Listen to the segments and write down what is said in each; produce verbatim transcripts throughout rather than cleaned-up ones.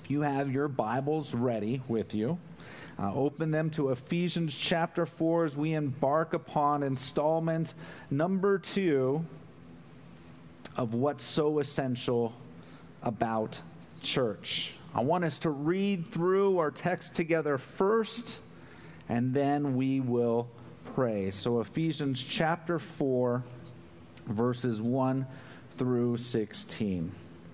If you have your Bibles ready with you, uh, open them to Ephesians chapter four as we embark upon installment number two of what's so essential about church. I want us to read through our text together first, and then we will pray. So Ephesians chapter four, verses one through sixteen.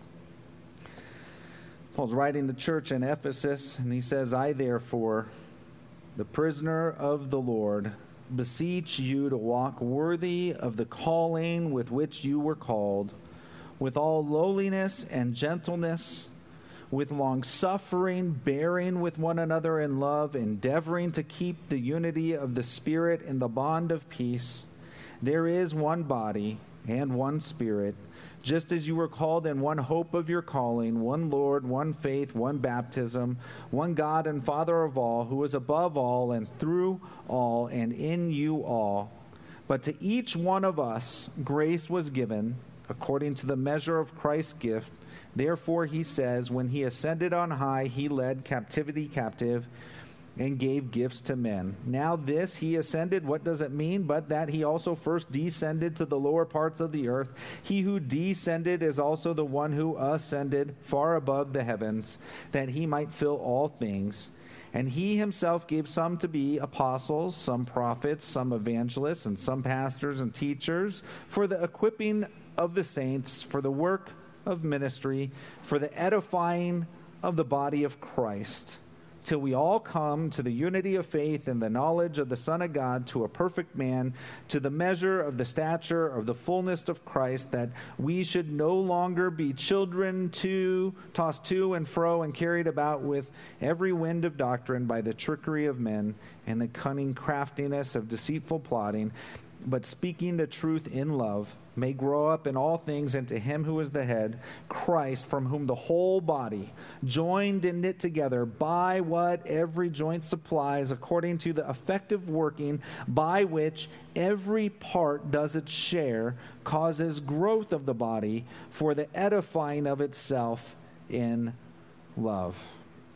Paul's writing the church in Ephesus, and he says, I therefore, the prisoner of the Lord, beseech you to walk worthy of the calling with which you were called, with all lowliness and gentleness, with long-suffering, bearing with one another in love, endeavoring to keep the unity of the Spirit in the bond of peace. There is one body and one Spirit, just as you were called in one hope of your calling, one Lord, one faith, one baptism, one God and Father of all, who is above all and through all and in you all. But to each one of us grace was given according to the measure of Christ's gift. Therefore, he says, when he ascended on high, he led captivity captive and gave gifts to men. Now this, he ascended, what does it mean? But that he also first descended to the lower parts of the earth. He who descended is also the one who ascended far above the heavens, that he might fill all things. And he himself gave some to be apostles, some prophets, some evangelists, and some pastors and teachers, for the equipping of the saints, for the work of ministry, for the edifying of the body of Christ, till we all come to the unity of faith and the knowledge of the Son of God, to a perfect man, to the measure of the stature of the fullness of Christ, that we should no longer be children to tossed to and fro and carried about with every wind of doctrine by the trickery of men and the cunning craftiness of deceitful plotting, but speaking the truth in love, may grow up in all things into him who is the head, Christ, from whom the whole body, joined and knit together by what every joint supplies, according to the effective working by which every part does its share, causes growth of the body for the edifying of itself in love.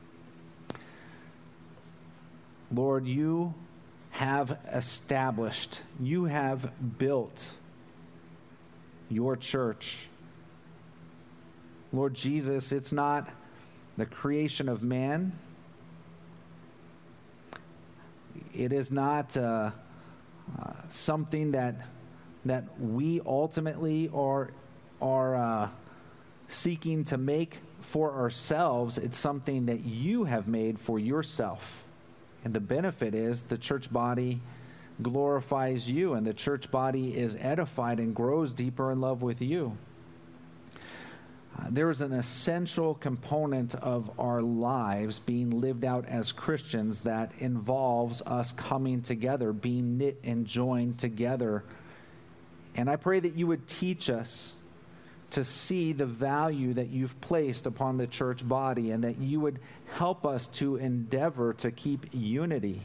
Lord, you have established, you have built your church. Lord Jesus, it's not the creation of man. It is not uh, uh, something that that we ultimately are are uh, seeking to make for ourselves. It's something that you have made for yourself. And the benefit is the church body glorifies you, and the church body is edified and grows deeper in love with you. Uh, there is an essential component of our lives being lived out as Christians that involves us coming together, being knit and joined together. And I pray that you would teach us to see the value that you've placed upon the church body, and that you would help us to endeavor to keep unity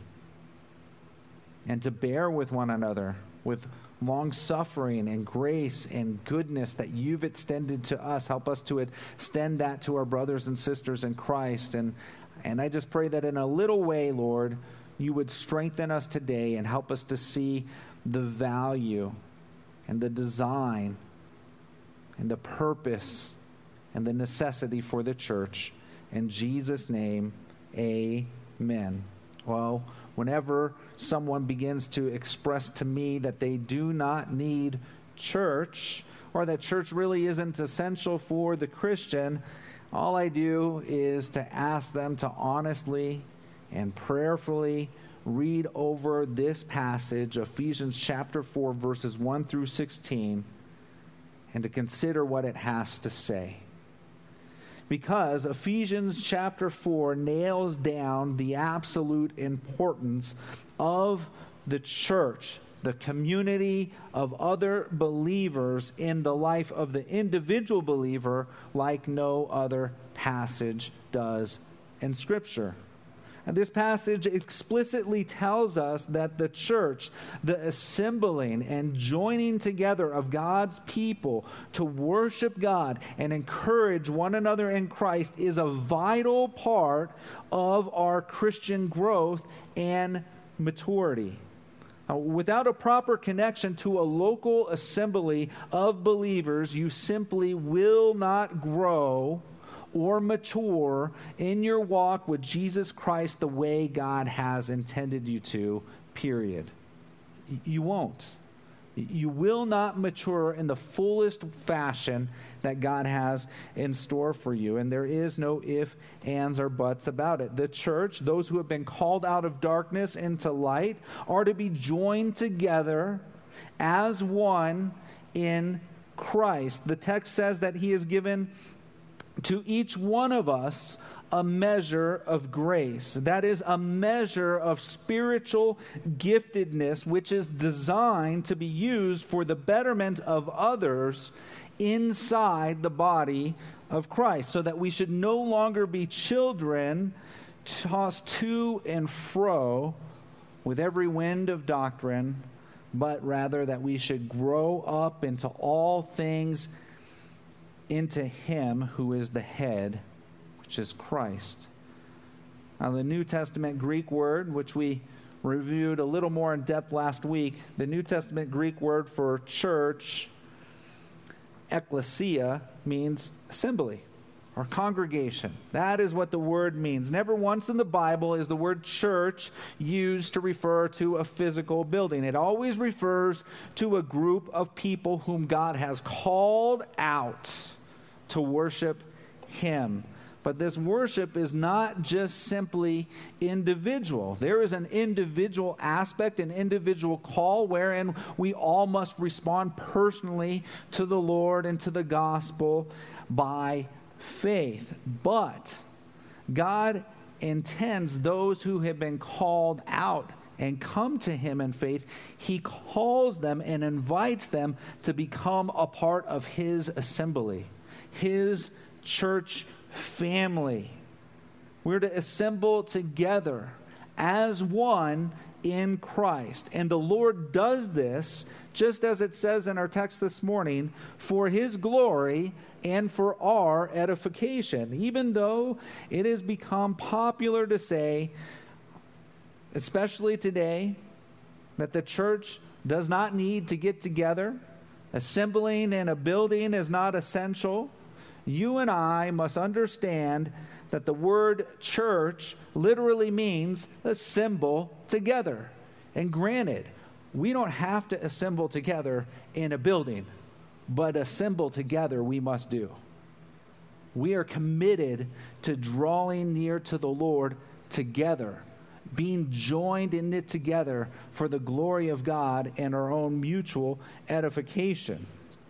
and to bear with one another with long-suffering and grace and goodness that you've extended to us. Help us to extend that to our brothers and sisters in Christ. And, and I just pray that in a little way, Lord, you would strengthen us today and help us to see the value and the design and the purpose and the necessity for the church. In Jesus' name, amen. Well, whenever someone begins to express to me that they do not need church, or that church really isn't essential for the Christian, all I do is to ask them to honestly and prayerfully read over this passage, Ephesians chapter four, verses one through sixteen, and to consider what it has to say. Because Ephesians chapter four nails down the absolute importance of the church, the community of other believers in the life of the individual believer, like no other passage does in Scripture. And this passage explicitly tells us that the church, the assembling and joining together of God's people to worship God and encourage one another in Christ, is a vital part of our Christian growth and maturity. Uh, without a proper connection to a local assembly of believers, you simply will not grow or mature in your walk with Jesus Christ the way God has intended you to, period. You won't. You will not mature in the fullest fashion that God has in store for you. And there is no ifs, ands, or buts about it. The church, those who have been called out of darkness into light, are to be joined together as one in Christ. The text says that he has given to each one of us a measure of grace. That is a measure of spiritual giftedness, which is designed to be used for the betterment of others inside the body of Christ, so that we should no longer be children tossed to and fro with every wind of doctrine, but rather that we should grow up into all things into him who is the head, which is Christ. Now, the New Testament Greek word, which we reviewed a little more in depth last week, the New Testament Greek word for church, ekklesia, means assembly or congregation. That is what the word means. Never once in the Bible is the word church used to refer to a physical building. It always refers to a group of people whom God has called out to worship him. But this worship is not just simply individual. There is an individual aspect, an individual call wherein we all must respond personally to the Lord and to the gospel by faith. But God intends those who have been called out and come to him in faith, he calls them and invites them to become a part of his assembly, his church family. We're to assemble together as one in Christ. And the Lord does this, just as it says in our text this morning, for his glory and for our edification. Even though it has become popular to say, especially today, that the church does not need to get together, assembling in a building is not essential, you and I must understand that the word church literally means assemble together. And granted, we don't have to assemble together in a building, but assemble together we must do. We are committed to drawing near to the Lord together, being joined and knit together for the glory of God and our own mutual edification.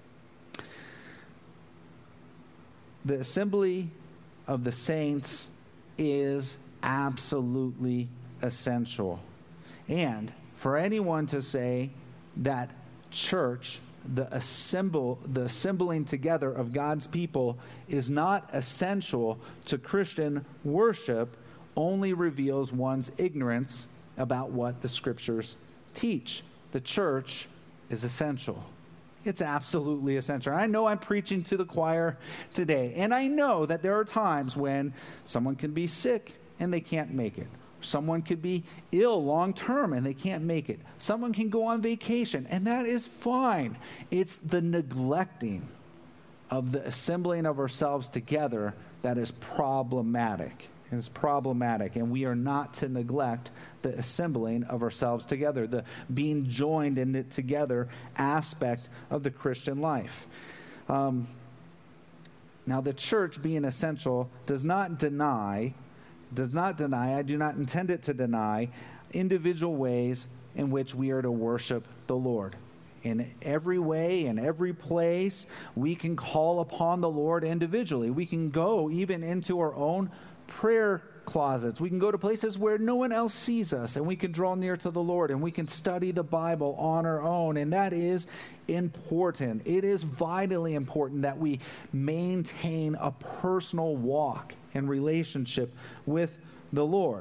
The assembly of the saints is absolutely essential. And for anyone to say that church, the assemble, the assembling together of God's people, is not essential to Christian worship, only reveals one's ignorance about what the scriptures teach. The church is essential. It's absolutely essential. I know I'm preaching to the choir today, and I know that there are times when someone can be sick and they can't make it. Someone could be ill long term and they can't make it. Someone can go on vacation, and that is fine. It's the neglecting of the assembling of ourselves together that is problematic. It's problematic, and we are not to neglect the assembling of ourselves together, the being joined in it together aspect of the Christian life. Um, now, the church being essential does not deny, does not deny, I do not intend it to deny, individual ways in which we are to worship the Lord. In every way, in every place, we can call upon the Lord individually. We can go even into our own prayer closets. We can go to places where no one else sees us, and we can draw near to the Lord, and we can study the Bible on our own, and that is important. It is vitally important that we maintain a personal walk and relationship with the Lord.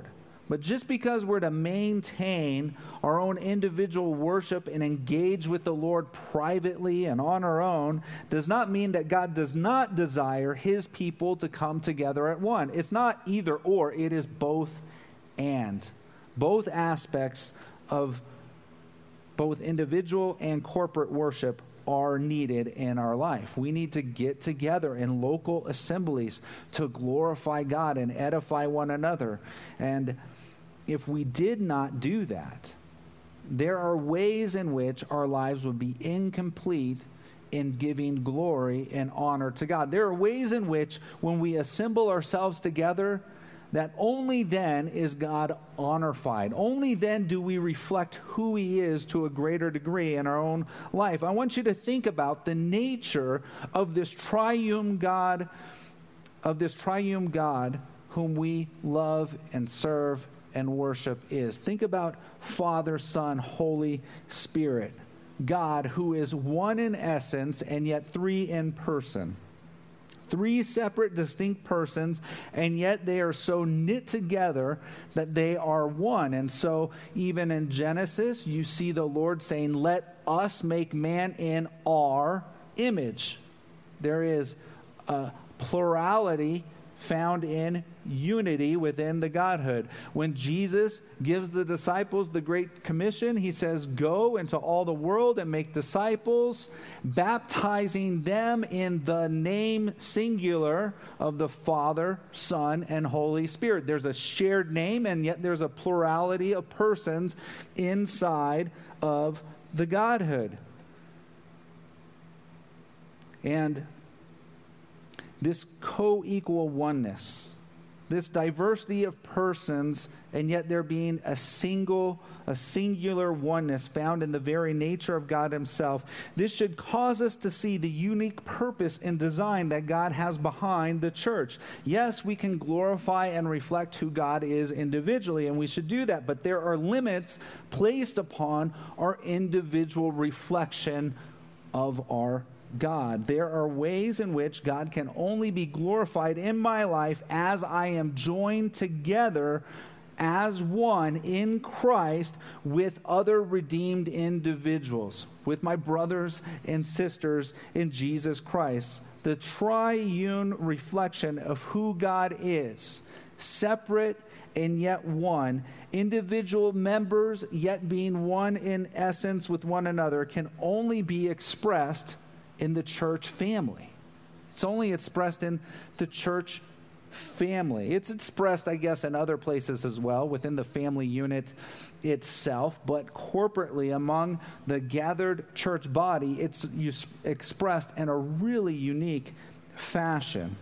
But just because we're to maintain our own individual worship and engage with the Lord privately and on our own does not mean that God does not desire his people to come together at one. It's not either or, it is both and. Both aspects of both individual and corporate worship are needed in our life. We need to get together in local assemblies to glorify God and edify one another. And if we did not do that, there are ways in which our lives would be incomplete in giving glory and honor to God. There are ways in which when we assemble ourselves together, that only then is God honorified. Only then do we reflect who he is to a greater degree in our own life. I want you to think about the nature of this triune God, of this triune God whom we love and serve and worship is. Think about Father, Son, Holy Spirit. God who is one in essence and yet three in person. Three separate, distinct persons, and yet they are so knit together that they are one. And so even in Genesis, you see the Lord saying, let us make man in our image. There is a plurality found in unity within the Godhood. When Jesus gives the disciples the Great Commission, he says, go into all the world and make disciples, baptizing them in the name singular of the Father, Son, and Holy Spirit. There's a shared name, and yet there's a plurality of persons inside of the Godhood. And this co-equal oneness, this diversity of persons, and yet there being a single, a singular oneness found in the very nature of God himself, this should cause us to see the unique purpose and design that God has behind the church. Yes, we can glorify and reflect who God is individually, and we should do that, but there are limits placed upon our individual reflection of our God. There are ways in which God can only be glorified in my life as I am joined together as one in Christ with other redeemed individuals, with my brothers and sisters in Jesus Christ. The triune reflection of who God is, separate and yet one, individual members yet being one in essence with one another, can only be expressed in the church family. It's only expressed in the church family. It's expressed, I guess, in other places as well, within the family unit itself, but corporately among the gathered church body, it's expressed in a really unique fashion.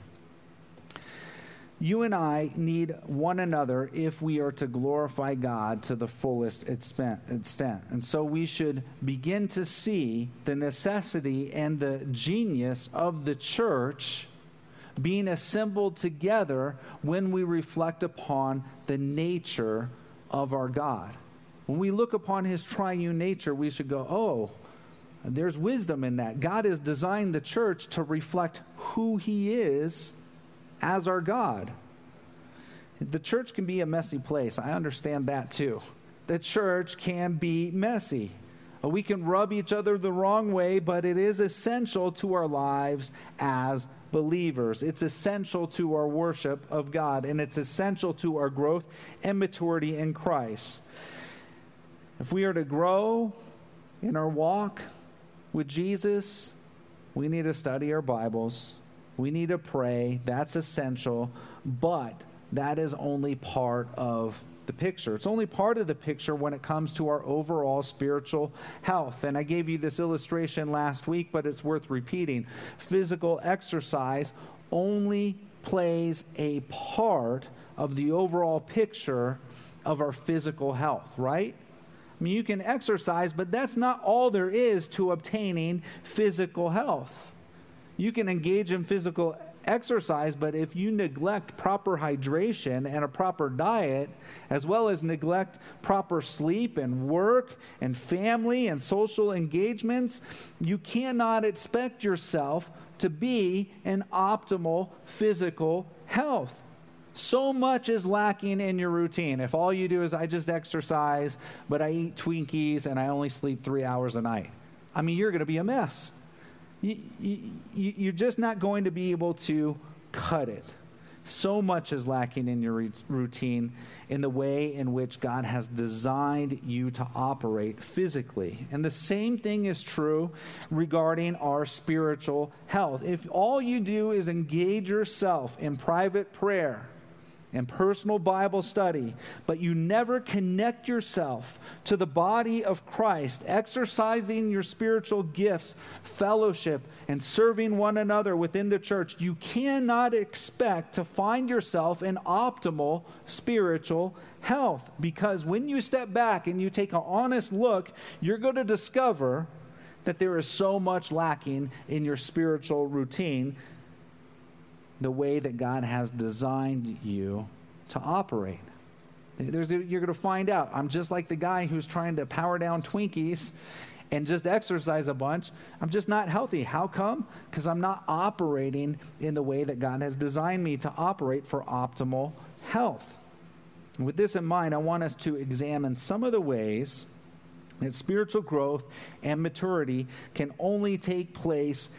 You and I need one another if we are to glorify God to the fullest extent. And so we should begin to see the necessity and the genius of the church being assembled together when we reflect upon the nature of our God. When we look upon his triune nature, we should go, oh, there's wisdom in that. God has designed the church to reflect who he is as our God. The church can be a messy place. I understand that too. The church can be messy. We can rub each other the wrong way, but it is essential to our lives as believers. It's essential to our worship of God, and it's essential to our growth and maturity in Christ. If we are to grow in our walk with Jesus, we need to study our Bibles. We need to pray. That's essential. But that is only part of the picture. It's only part of the picture when it comes to our overall spiritual health. And I gave you this illustration last week, but it's worth repeating. Physical exercise only plays a part of the overall picture of our physical health, right? I mean, you can exercise, but that's not all there is to obtaining physical health. You can engage in physical exercise, but if you neglect proper hydration and a proper diet, as well as neglect proper sleep and work and family and social engagements, you cannot expect yourself to be in optimal physical health. So much is lacking in your routine. If all you do is I just exercise, but I eat Twinkies and I only sleep three hours a night, I mean, you're going to be a mess. You, you, you're just not going to be able to cut it. So much is lacking in your routine in the way in which God has designed you to operate physically. And the same thing is true regarding our spiritual health. If all you do is engage yourself in private prayer and personal Bible study, but you never connect yourself to the body of Christ, exercising your spiritual gifts, fellowship, and serving one another within the church, you cannot expect to find yourself in optimal spiritual health. Because when you step back and you take an honest look, you're going to discover that there is so much lacking in your spiritual routine, the way that God has designed you to operate. There's, you're going to find out. I'm just like the guy who's trying to power down Twinkies and just exercise a bunch. I'm just not healthy. How come? Because I'm not operating in the way that God has designed me to operate for optimal health. And with this in mind, I want us to examine some of the ways that spiritual growth and maturity can only take place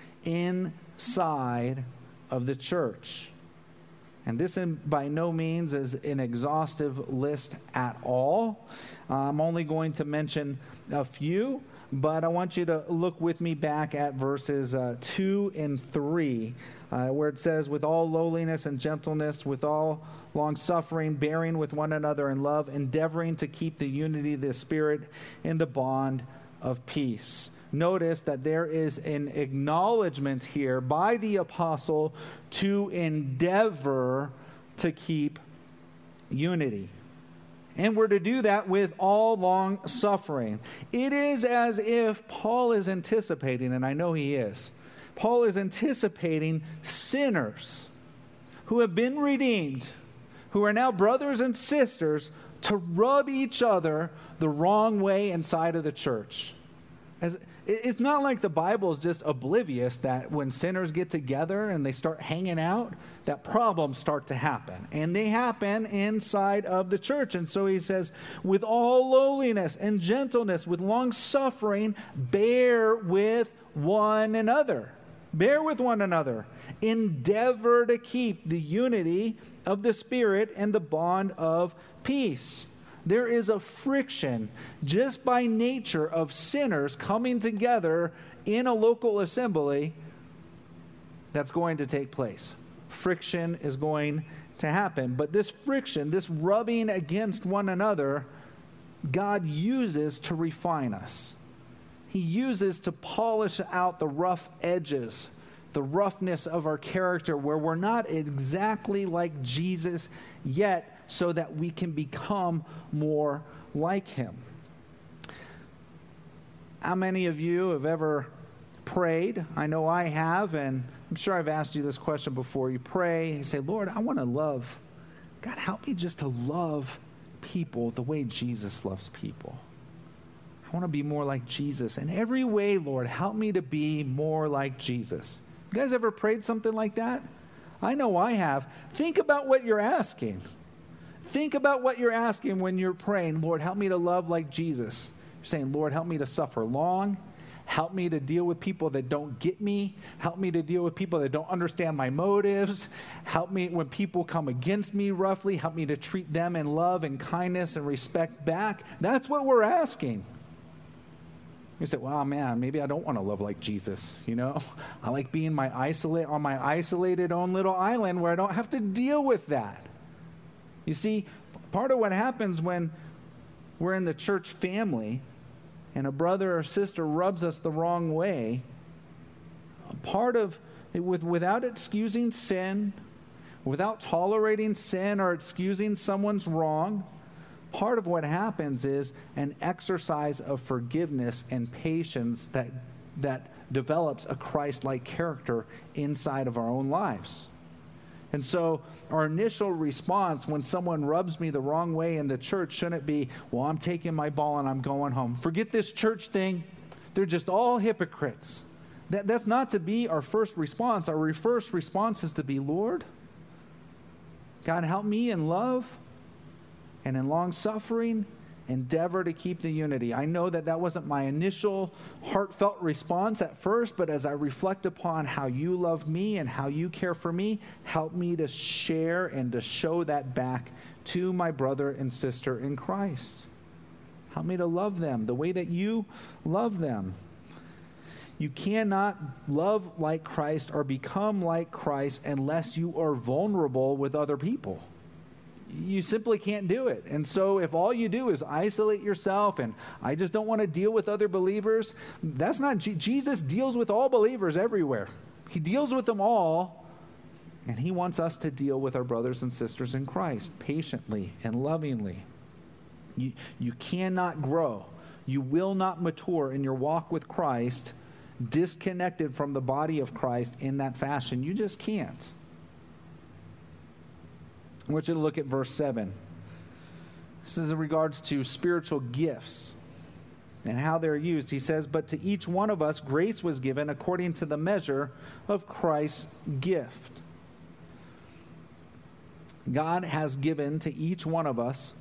inside of the church. And this in, by no means is an exhaustive list at all. Uh, I'm only going to mention a few, but I want you to look with me back at verses uh, two and three, uh, where it says, with all lowliness and gentleness, with all long-suffering, bearing with one another in love, endeavoring to keep the unity of the Spirit in the bond of peace. Notice that there is an acknowledgement here by the apostle to endeavor to keep unity. And we're to do that with all long suffering. It is as if Paul is anticipating, and I know he is, Paul is anticipating sinners who have been redeemed, who are now brothers and sisters, to rub each other the wrong way inside of the church. As, it's not like the Bible is just oblivious that when sinners get together and they start hanging out, that problems start to happen. And they happen inside of the church. And so he says, with all lowliness and gentleness, with long suffering, bear with one another. Bear with one another. Endeavor to keep the unity of the Spirit and the bond of peace. There is a friction just by nature of sinners coming together in a local assembly that's going to take place. Friction is going to happen. But this friction, this rubbing against one another, God uses to refine us. He uses to polish out the rough edges, the roughness of our character where we're not exactly like Jesus yet, so that we can become more like him. How many of you have ever prayed? I know I have, and I'm sure I've asked you this question before. You pray, you say, Lord, I want to love. God, help me just to love people the way Jesus loves people. I want to be more like Jesus. In every way, Lord, help me to be more like Jesus. You guys ever prayed something like that? I know I have. Think about what you're asking. Think about what you're asking when you're praying, Lord, help me to love like Jesus. You're saying, Lord, help me to suffer long. Help me to deal with people that don't get me. Help me to deal with people that don't understand my motives. Help me when people come against me roughly. Help me to treat them in love and kindness and respect back. That's what we're asking. You say, well, man, maybe I don't want to love like Jesus, you know? I like being my isolate on my isolated own little island where I don't have to deal with that. You see, part of what happens when we're in the church family and a brother or sister rubs us the wrong way, part of, with, without excusing sin, without tolerating sin or excusing someone's wrong, part of what happens is an exercise of forgiveness and patience that, that develops a Christ-like character inside of our own lives. And so our initial response when someone rubs me the wrong way in the church shouldn't be, well, I'm taking my ball and I'm going home. Forget this church thing. They're just all hypocrites. That, that's not to be our first response. Our first response is to be, Lord, God, help me in love and in long-suffering, endeavor to keep the unity. I know that that wasn't my initial heartfelt response at first, but as I reflect upon how you love me and how you care for me, help me to share and to show that back to my brother and sister in Christ. Help me to love them the way that you love them. You cannot love like Christ or become like Christ unless you are vulnerable with other people. You simply can't do it. And so if all you do is isolate yourself and I just don't want to deal with other believers, that's not, G- Jesus deals with all believers everywhere. He deals with them all, and he wants us to deal with our brothers and sisters in Christ patiently and lovingly. You, you cannot grow. You will not mature in your walk with Christ disconnected from the body of Christ in that fashion. You just can't. I want you to look at verse seven. This is in regards to spiritual gifts and how they're used. He says, but to each one of us grace was given according to the measure of Christ's gift. God has given to each one of us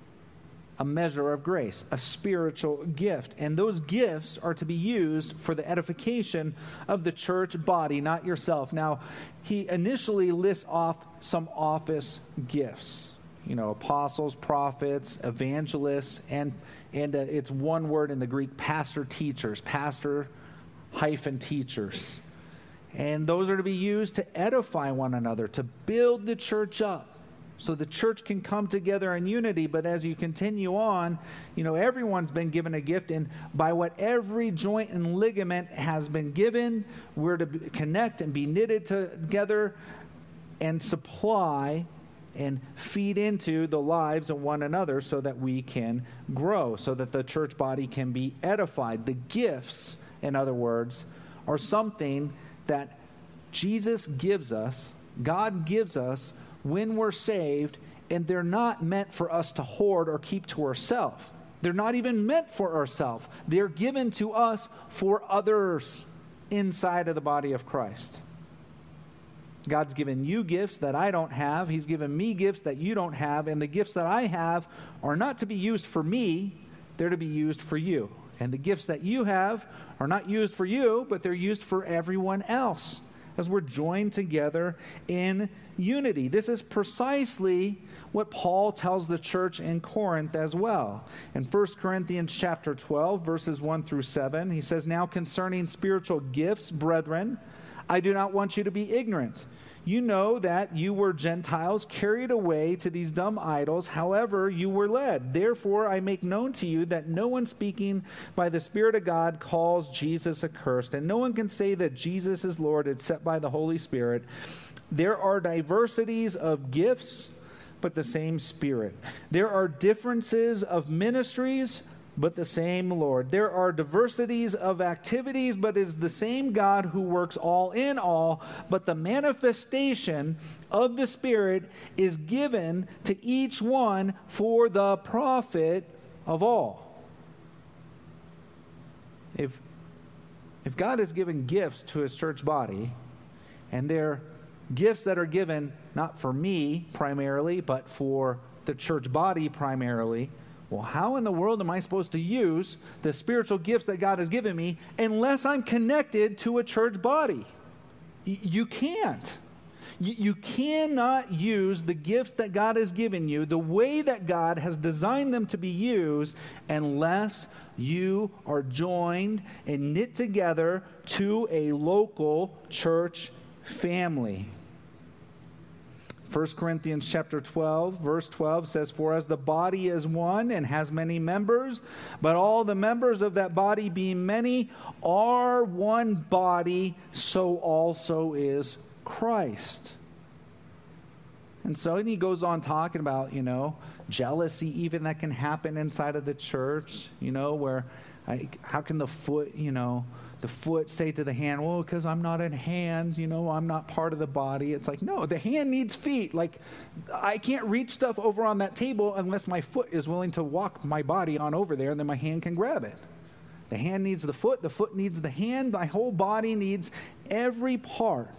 a measure of grace, a spiritual gift. And those gifts are to be used for the edification of the church body, not yourself. Now, he initially lists off some office gifts. You know, apostles, prophets, evangelists, and, and uh, it's one word in the Greek, pastor teachers, pastor hyphen teachers. And those are to be used to edify one another, to build the church up, so the church can come together in unity. But as you continue on, you know, everyone's been given a gift, and by what every joint and ligament has been given, we're to connect and be knitted together and supply and feed into the lives of one another so that we can grow, so that the church body can be edified. The gifts, in other words, are something that Jesus gives us, God gives us, when we're saved, and they're not meant for us to hoard or keep to ourselves. They're not even meant for ourselves. They're given to us for others inside of the body of Christ. God's given you gifts that I don't have. He's given me gifts that you don't have, and the gifts that I have are not to be used for me. They're to be used for you. And the gifts that you have are not used for you, but they're used for everyone else, as we're joined together in unity. This is precisely what Paul tells the church in Corinth as well. In First Corinthians chapter twelve, verses one through seven, he says, now concerning spiritual gifts, brethren, I do not want you to be ignorant. You know that you were Gentiles carried away to these dumb idols, however you were led. Therefore, I make known to you that no one speaking by the Spirit of God calls Jesus accursed, and no one can say that Jesus is Lord except by the Holy Spirit. There are diversities of gifts, but the same Spirit. There are differences of ministries, but the same Lord. There are diversities of activities, but it is the same God who works all in all. But the manifestation of the Spirit is given to each one for the profit of all. If, if God has given gifts to his church body, and they're gifts that are given not for me primarily, but for the church body primarily, well, how in the world am I supposed to use the spiritual gifts that God has given me unless I'm connected to a church body? Y- you can't. Y- you cannot use the gifts that God has given you the way that God has designed them to be used unless you are joined and knit together to a local church family. First Corinthians chapter twelve, verse twelve says, for as the body is one and has many members, but all the members of that body being many are one body, so also is Christ. And so and he goes on talking about, you know, jealousy even that can happen inside of the church, you know, where I, how can the foot, you know, the foot say to the hand, well, because I'm not a hand, you know, I'm not part of the body. It's like, no, the hand needs feet. Like, I can't reach stuff over on that table unless my foot is willing to walk my body on over there, and then my hand can grab it. The hand needs the foot, the foot needs the hand, my whole body needs every part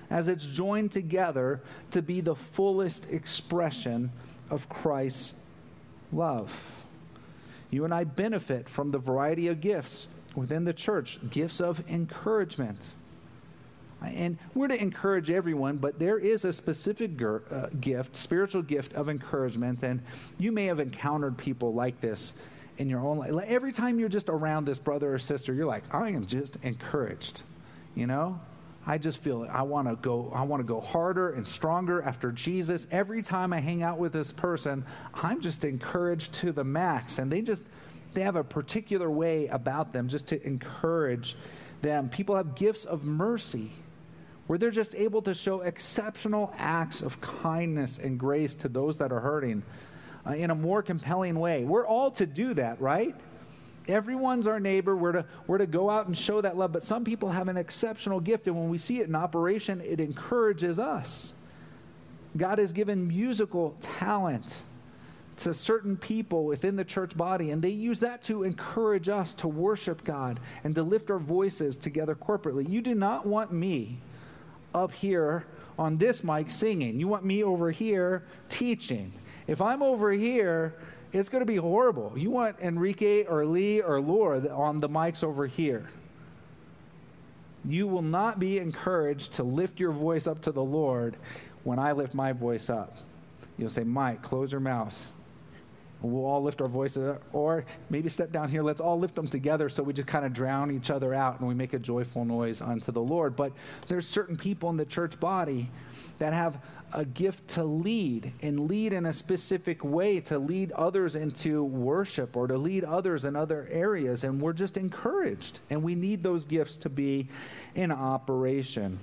as it's joined together to be the fullest expression of Christ's love. You and I benefit from the variety of gifts within the church, gifts of encouragement. And we're to encourage everyone, but there is a specific gir- uh, gift, spiritual gift of encouragement, and you may have encountered people like this in your own life. Like every time you're just around this brother or sister, you're like, I am just encouraged, you know? I just feel I want to go I want to go harder and stronger after Jesus. Every time I hang out with this person, I'm just encouraged to the max, and they just they have a particular way about them just to encourage them. People have gifts of mercy, where they're just able to show exceptional acts of kindness and grace to those that are hurting uh, in a more compelling way. We're all to do that, right? Everyone's our neighbor. We're to, we're to go out and show that love, but some people have an exceptional gift, and when we see it in operation, it encourages us. God has given musical talent to certain people within the church body, and they use that to encourage us to worship God and to lift our voices together corporately. You do not want me up here on this mic singing. You want me over here teaching. If I'm over here, it's going to be horrible. You want Enrique or Lee or Laura on the mics over here. You will not be encouraged to lift your voice up to the Lord when I lift my voice up. You'll say, Mike, close your mouth. We'll all lift our voices up, or maybe step down here. Let's all lift them together so we just kind of drown each other out and we make a joyful noise unto the Lord. But there's certain people in the church body that have a gift to lead, and lead in a specific way, to lead others into worship or to lead others in other areas. And we're just encouraged, and we need those gifts to be in operation.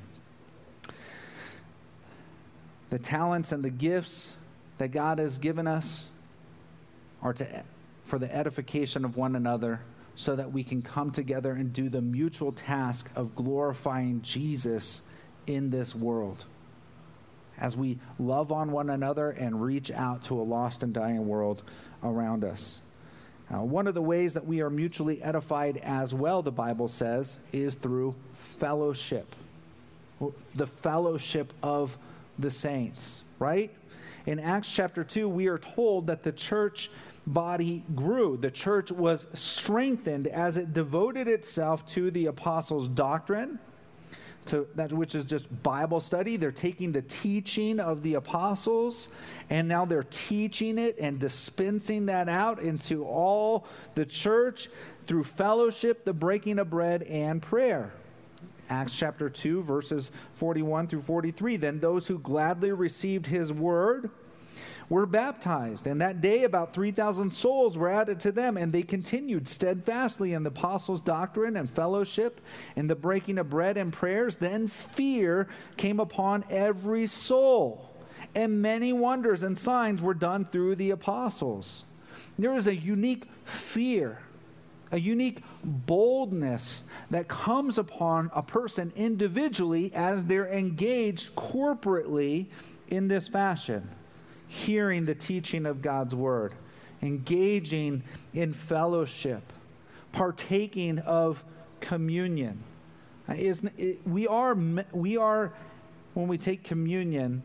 The talents and the gifts that God has given us are to, for the edification of one another, so that we can come together and do the mutual task of glorifying Jesus in this world, as we love on one another and reach out to a lost and dying world around us. Uh, one of the ways that we are mutually edified as well, the Bible says, is through fellowship. The fellowship of the saints, right? In Acts chapter two, we are told that the church body grew. The church was strengthened as it devoted itself to the apostles' doctrine, to that which is just Bible study. They're taking the teaching of the apostles, and now they're teaching it and dispensing that out into all the church through fellowship, the breaking of bread, and prayer. Acts chapter two, verses forty-one through forty-three. Then those who gladly received his word were baptized, and that day about three thousand souls were added to them, and they continued steadfastly in the apostles' doctrine and fellowship, in the breaking of bread and prayers. Then fear came upon every soul, and many wonders and signs were done through the apostles. There is a unique fear, a unique boldness that comes upon a person individually as they're engaged corporately in this fashion, hearing the teaching of God's word, engaging in fellowship, partaking of communion. Isn't it, we are, we are, when we take communion,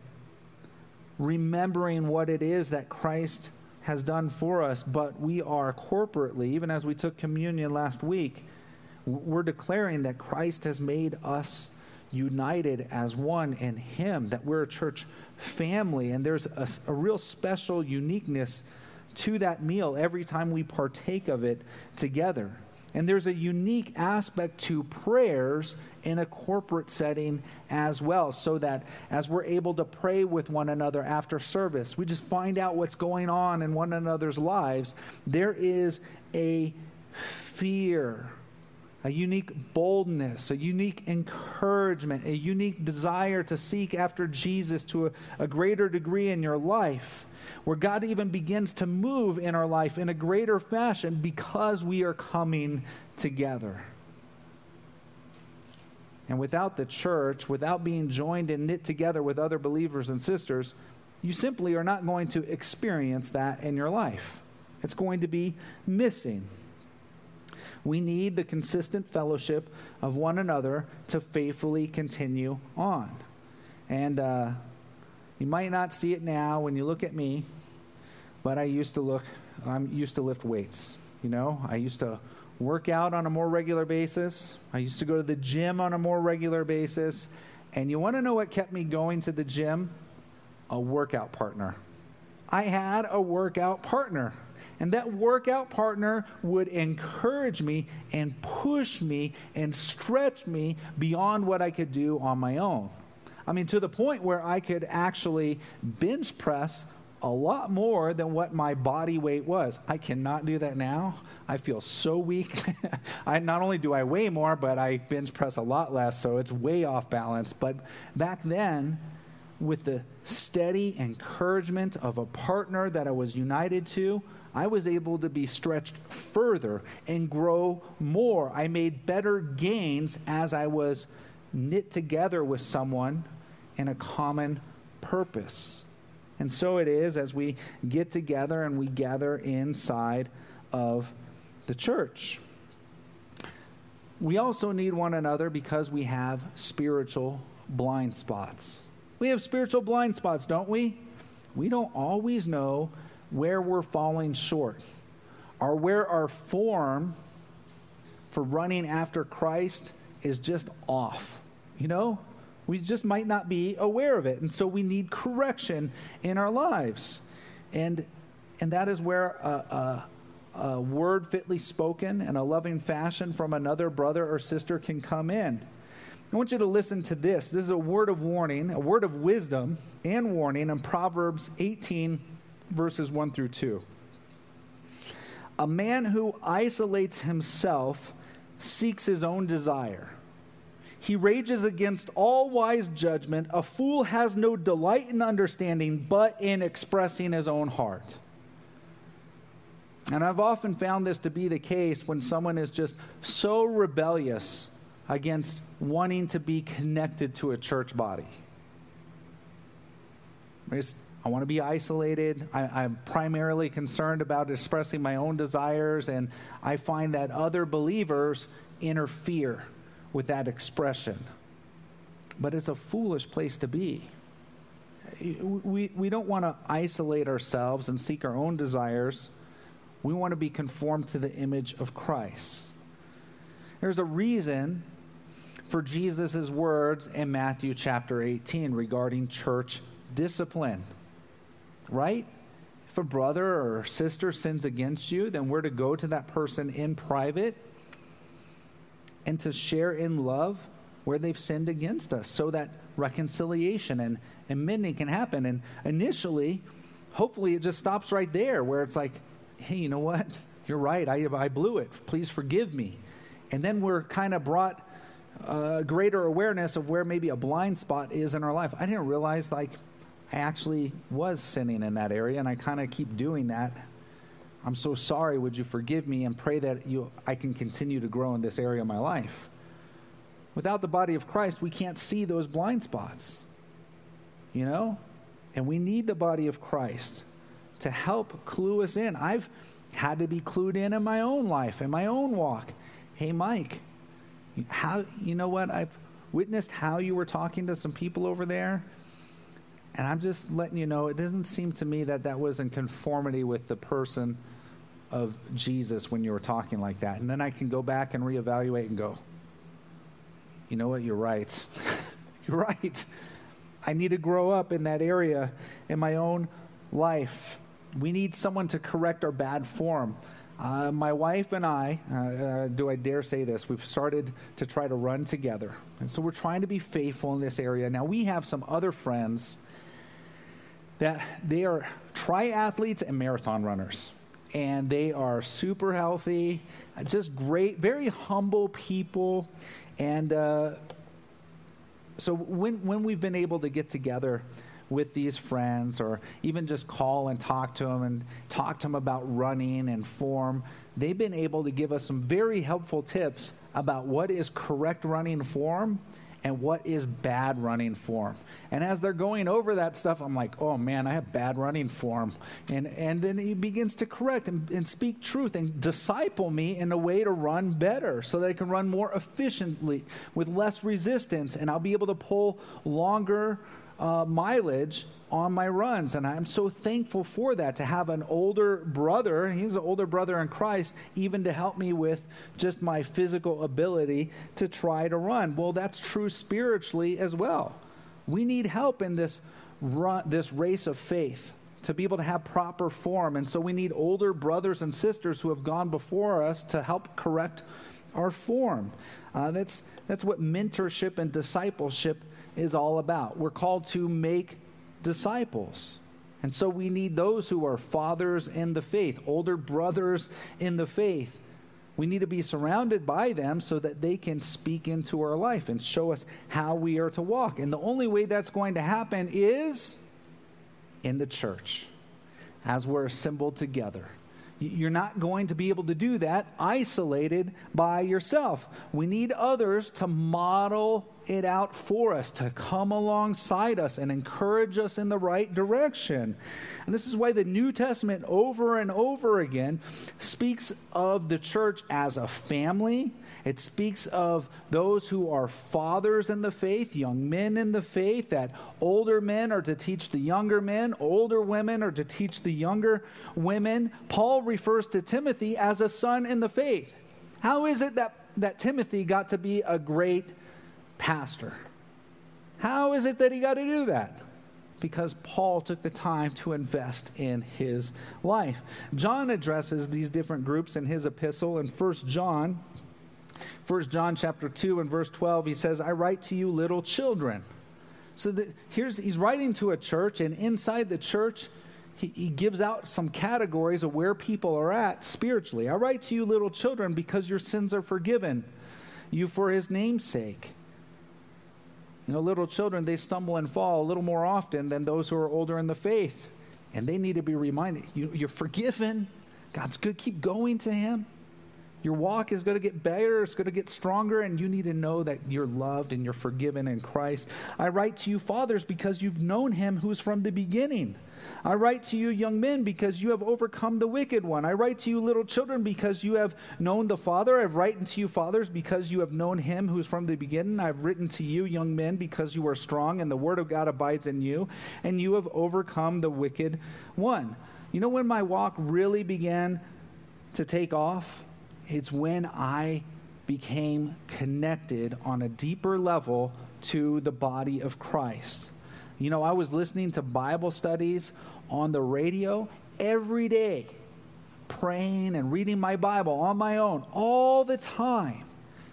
remembering what it is that Christ has done for us, but we are corporately, even as we took communion last week, we're declaring that Christ has made us united as one in him, that we're a church family, and there's a, a real special uniqueness to that meal every time we partake of it together. And there's a unique aspect to prayers in a corporate setting as well, so that as we're able to pray with one another after service, we just find out what's going on in one another's lives. There is a fear, a unique boldness, a unique encouragement, a unique desire to seek after Jesus to a, a greater degree in your life, where God even begins to move in our life in a greater fashion because we are coming together. And without the church, without being joined and knit together with other believers and sisters, you simply are not going to experience that in your life. It's going to be missing. We need the consistent fellowship of one another to faithfully continue on. And uh, you might not see it now when you look at me, but I used to look, I used to lift weights. You know, I used to work out on a more regular basis. I used to go to the gym on a more regular basis. And you want to know what kept me going to the gym? A workout partner. I had a workout partner. And that workout partner would encourage me and push me and stretch me beyond what I could do on my own. I mean, to the point where I could actually bench press a lot more than what my body weight was. I cannot do that now. I feel so weak. I not only do I weigh more, but I bench press a lot less, so it's way off balance. But back then, with the steady encouragement of a partner that I was united to, I was able to be stretched further and grow more. I made better gains as I was knit together with someone in a common purpose. And so it is as we get together and we gather inside of the church. We also need one another because we have spiritual blind spots. We have spiritual blind spots, don't we? We don't always know where we're falling short or where our form for running after Christ is just off. You know? We just might not be aware of it. And so we need correction in our lives. And and that is where a, a, a word fitly spoken and a loving fashion from another brother or sister can come in. I want you to listen to this. This is a word of warning, a word of wisdom and warning in Proverbs eighteen, verses one through two. A man who isolates himself seeks his own desire. He rages against all wise judgment. A fool has no delight in understanding, but in expressing his own heart. And I've often found this to be the case when someone is just so rebellious against wanting to be connected to a church body. I want to be isolated. I, I'm primarily concerned about expressing my own desires, and I find that other believers interfere with that expression. But it's a foolish place to be. We, we don't want to isolate ourselves and seek our own desires. We want to be conformed to the image of Christ. There's a reason for Jesus' words in Matthew chapter eighteen regarding church discipline. Right? If a brother or sister sins against you, then we're to go to that person in private and to share in love where they've sinned against us so that reconciliation and, and mending can happen. And initially, hopefully it just stops right there where it's like, hey, you know what? You're right. I, I blew it. Please forgive me. And then we're kind of brought uh, greater awareness of where maybe a blind spot is in our life. I didn't realize like I actually was sinning in that area, and I kind of keep doing that. I'm so sorry. Would you forgive me and pray that you, I can continue to grow in this area of my life? Without the body of Christ, we can't see those blind spots, you know? And we need the body of Christ to help clue us in. I've had to be clued in in my own life, in my own walk. Hey, Mike, how, you know what? I've witnessed how you were talking to some people over there. And I'm just letting you know, it doesn't seem to me that that was in conformity with the person of Jesus when you were talking like that. And then I can go back and reevaluate and go, you know what, you're right. You're right. I need to grow up in that area in my own life. We need someone to correct our bad form. Uh, my wife and I, uh, uh, do I dare say this, we've started to try to run together. And so we're trying to be faithful in this area. Now, we have some other friends that they are triathletes and marathon runners. And they are super healthy, just great, very humble people. And uh, so when when we've been able to get together with these friends or even just call and talk to them and talk to them about running and form, they've been able to give us some very helpful tips about what is correct running form and what is bad running form. And as they're going over that stuff, I'm like, oh man, I have bad running form. And and then he begins to correct and, and speak truth and disciple me in a way to run better so that I can run more efficiently with less resistance, and I'll be able to pull longer uh, mileage on my runs. And I'm so thankful for that, to have an older brother. He's an older brother in Christ, even to help me with just my physical ability to try to run. Well, that's true spiritually as well. We need help in this run, this race of faith, to be able to have proper form. And so we need older brothers and sisters who have gone before us to help correct our form. Uh, that's that's what mentorship and discipleship is all about. We're called to make disciples. And so we need those who are fathers in the faith, older brothers in the faith. We need to be surrounded by them so that they can speak into our life and show us how we are to walk. And the only way that's going to happen is in the church, as we're assembled together. You're not going to be able to do that isolated by yourself. We need others to model it out for us, to come alongside us and encourage us in the right direction. And this is why the New Testament over and over again speaks of the church as a family. It speaks of those who are fathers in the faith, young men in the faith, that older men are to teach the younger men, older women are to teach the younger women. Paul refers to Timothy as a son in the faith. How is it that, that Timothy got to be a great pastor? How is it that he got to do that? Because Paul took the time to invest in his life. John addresses these different groups in his epistle in First John. First John chapter two and verse twelve, he says, I write to you little children. So the, here's he's writing to a church, and inside the church, he, he gives out some categories of where people are at spiritually. I write to you little children because your sins are forgiven you for his name's sake. You know, little children, they stumble and fall a little more often than those who are older in the faith. And they need to be reminded, you, you're forgiven. God's good. Keep going to him. Your walk is going to get better, it's going to get stronger, and you need to know that you're loved and you're forgiven in Christ. I write to you, fathers, because you've known him who's from the beginning. I write to you, young men, because you have overcome the wicked one. I write to you, little children, because you have known the Father. I've written to you, fathers, because you have known him who's from the beginning. I've written to you, young men, because you are strong, and the word of God abides in you, and you have overcome the wicked one. You know when my walk really began to take off? It's when I became connected on a deeper level to the body of Christ. You know, I was listening to Bible studies on the radio every day, praying and reading my Bible on my own all the time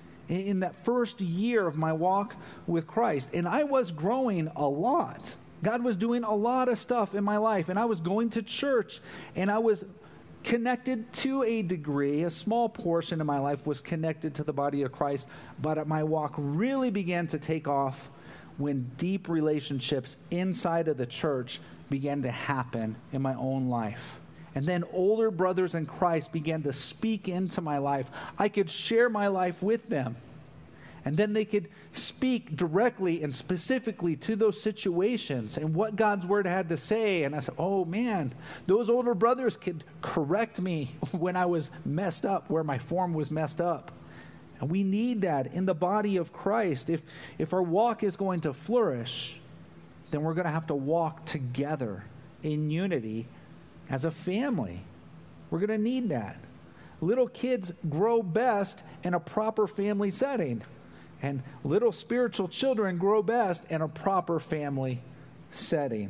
in that first year of my walk with Christ. And I was growing a lot. God was doing a lot of stuff in my life, and I was going to church, and I was connected to a degree. A small portion of my life was connected to the body of Christ, but my walk really began to take off when deep relationships inside of the church began to happen in my own life. And then older brothers in Christ began to speak into my life. I could share my life with them. And then they could speak directly and specifically to those situations and what God's word had to say. And I said, oh man, those older brothers could correct me when I was messed up, where my form was messed up. And we need that in the body of Christ. If, if our walk is going to flourish, then we're going to have to walk together in unity as a family. We're going to need that. Little kids grow best in a proper family setting. And little spiritual children grow best in a proper family setting.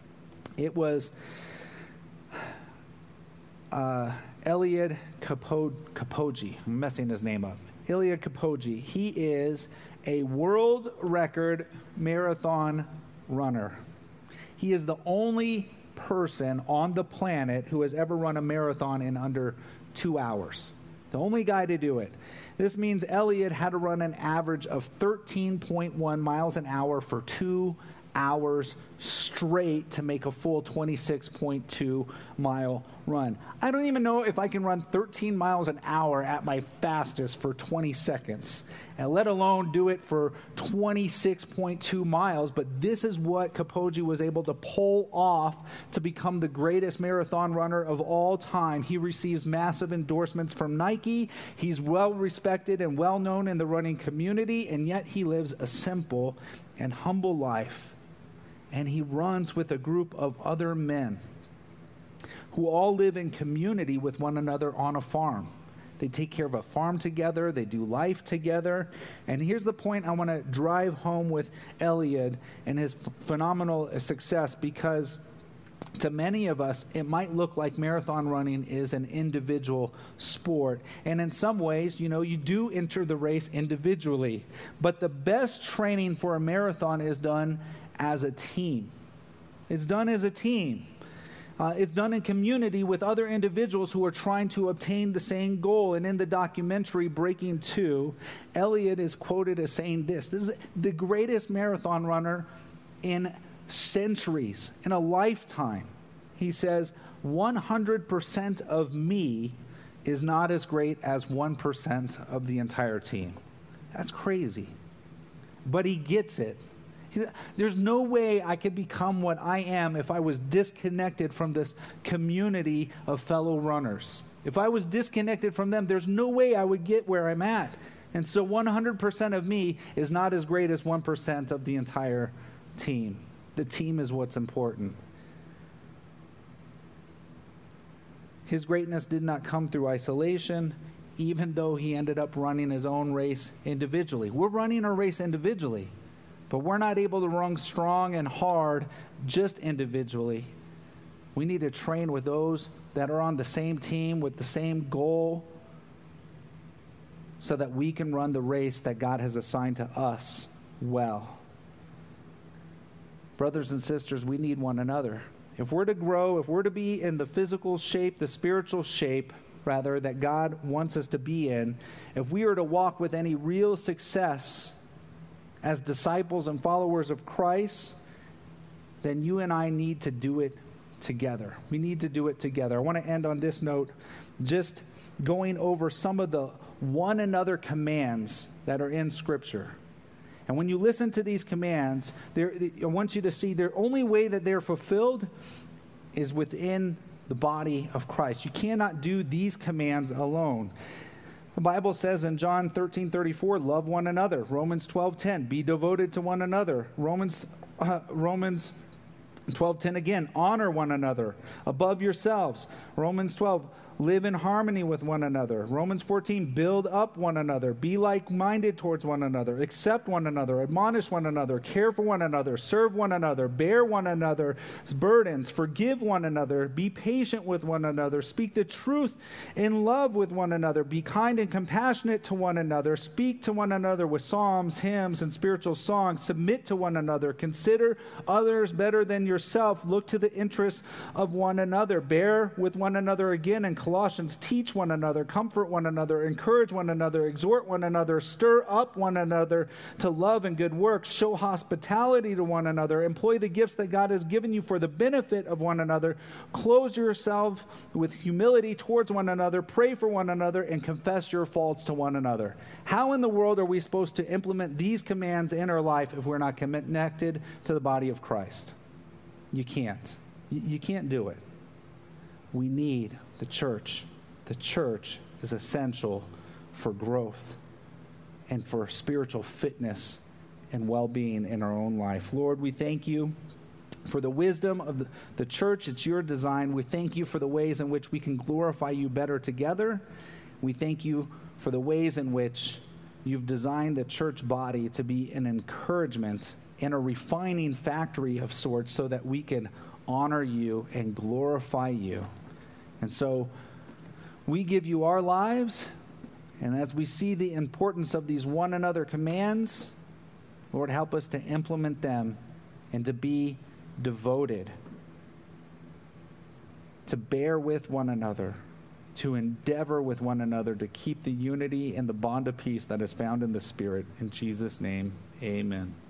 It was uh, Eliud Kipchoge. I'm messing his name up. Eliud Kipchoge. He is a world record marathon runner. He is the only person on the planet who has ever run a marathon in under two hours. The only guy to do it. This means Eliud had to run an average of thirteen point one miles an hour for two hours straight to make a full twenty-six point two mile run. I don't even know if I can run thirteen miles an hour at my fastest for twenty seconds, and let alone do it for twenty-six point two miles. But this is what Kapoji was able to pull off to become the greatest marathon runner of all time. He receives massive endorsements from Nike. He's well respected and well known in the running community, and yet he lives a simple and humble life. And he runs with a group of other men who all live in community with one another on a farm. They take care of a farm together. They do life together. And here's the point I want to drive home with Eliud and his f- phenomenal success, because to many of us, it might look like marathon running is an individual sport. And in some ways, you know, you do enter the race individually. But the best training for a marathon is done as a team. It's done as a team. Uh, it's done in community with other individuals who are trying to obtain the same goal. And in the documentary Breaking Two, Eliud is quoted as saying this: "This is the greatest marathon runner in centuries, in a lifetime." He says, one hundred percent of me is not as great as one percent of the entire team. That's crazy. But he gets it. There's no way I could become what I am if I was disconnected from this community of fellow runners. If I was disconnected from them, there's no way I would get where I'm at. And so one hundred percent of me is not as great as one percent of the entire team. The team is what's important. His greatness did not come through isolation, even though he ended up running his own race individually. We're running our race individually. But we're not able to run strong and hard just individually. We need to train with those that are on the same team with the same goal, so that we can run the race that God has assigned to us well. Brothers and sisters, we need one another. If we're to grow, if we're to be in the physical shape, the spiritual shape, rather, that God wants us to be in, if we are to walk with any real success as disciples and followers of Christ, then you and I need to do it together. We need to do it together. I want to end on this note, just going over some of the one another commands that are in Scripture. And when you listen to these commands, I want you to see the only way that they're fulfilled is within the body of Christ. You cannot do these commands alone. The Bible says in John thirteen thirty-four, love one another. Romans twelve ten, be devoted to one another. Romans uh, Romans twelve ten again, honor one another above yourselves. Romans twelve, live in harmony with one another. Romans fourteen, build up one another. Be like-minded towards one another. Accept one another. Admonish one another. Care for one another. Serve one another. Bear one another's burdens. Forgive one another. Be patient with one another. Speak the truth in love with one another. Be kind and compassionate to one another. Speak to one another with psalms, hymns, and spiritual songs. Submit to one another. Consider others better than yourself. Look to the interests of one another. Bear with one another again and Colossians, teach one another, comfort one another, encourage one another, exhort one another, stir up one another to love and good works, show hospitality to one another, employ the gifts that God has given you for the benefit of one another, clothe yourself with humility towards one another, pray for one another, and confess your faults to one another. How in the world are we supposed to implement these commands in our life if we're not connected to the body of Christ? You can't. You can't do it. We need the church. The church is essential for growth and for spiritual fitness and well-being in our own life. Lord, we thank you for the wisdom of the, the church. It's your design. We thank you for the ways in which we can glorify you better together. We thank you for the ways in which you've designed the church body to be an encouragement and a refining factory of sorts so that we can honor you and glorify you. And so we give you our lives, and as we see the importance of these one another commands, Lord, help us to implement them and to be devoted, to bear with one another, to endeavor with one another, to keep the unity and the bond of peace that is found in the Spirit. In Jesus' name, amen.